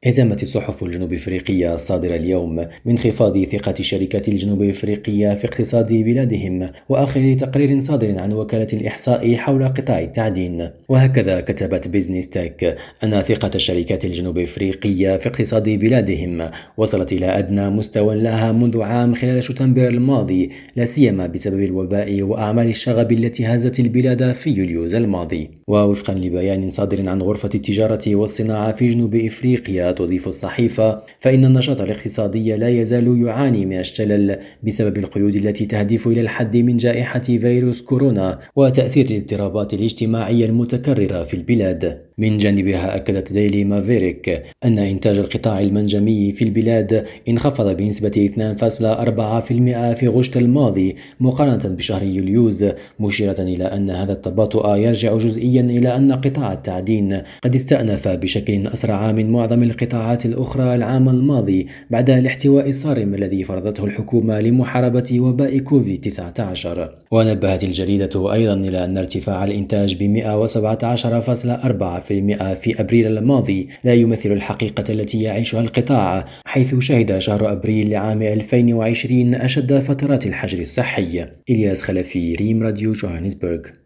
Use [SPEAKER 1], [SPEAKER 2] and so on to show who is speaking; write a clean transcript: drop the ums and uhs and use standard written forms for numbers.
[SPEAKER 1] اهتمت الصحف الجنوب افريقية الصادرة اليوم من انخفاض ثقة الشركات الجنوب افريقية في اقتصاد بلادهم واخر تقرير صادر عن وكالة الاحصاء حول قطاع التعدين. وهكذا كتبت بيزنس تك ان ثقة الشركات الجنوب افريقية في اقتصاد بلادهم وصلت الى ادنى مستوى لها منذ عام خلال شتنبر الماضي، لا سيما بسبب الوباء واعمال الشغب التي هزت البلاد في يوليوز الماضي. ووفقا لبيان صادر عن غرفة التجارة والصناعة في جنوب افريقيا، تضيف الصحيفة فإن النشاط الاقتصادي لا يزال يعاني من الشلل بسبب القيود التي تهدف إلى الحد من جائحة فيروس كورونا وتأثير الاضطرابات الاجتماعية المتكررة في البلاد. من جانبها أكدت ديلي مافيريك أن إنتاج القطاع المنجمي في البلاد انخفض بنسبة 2.4% في غشت الماضي مقارنة بشهر يوليوز، مشيرة إلى أن هذا التباطؤ يرجع جزئيا إلى أن قطاع التعدين قد استأنف بشكل أسرع من معظم القطاعات الأخرى العام الماضي بعد الاحتواء الصارم الذي فرضته الحكومة لمحاربة وباء كوفيد-19. ونبهت الجريدة أيضا إلى أن ارتفاع الإنتاج ب 117.4% في أبريل الماضي لا يمثل الحقيقة التي يعيشها القطاع، حيث شهد شهر أبريل لعام 2020 أشد فترات الحجر الصحي. إلياس خلفي، ريم راديو، جوهانسبرغ.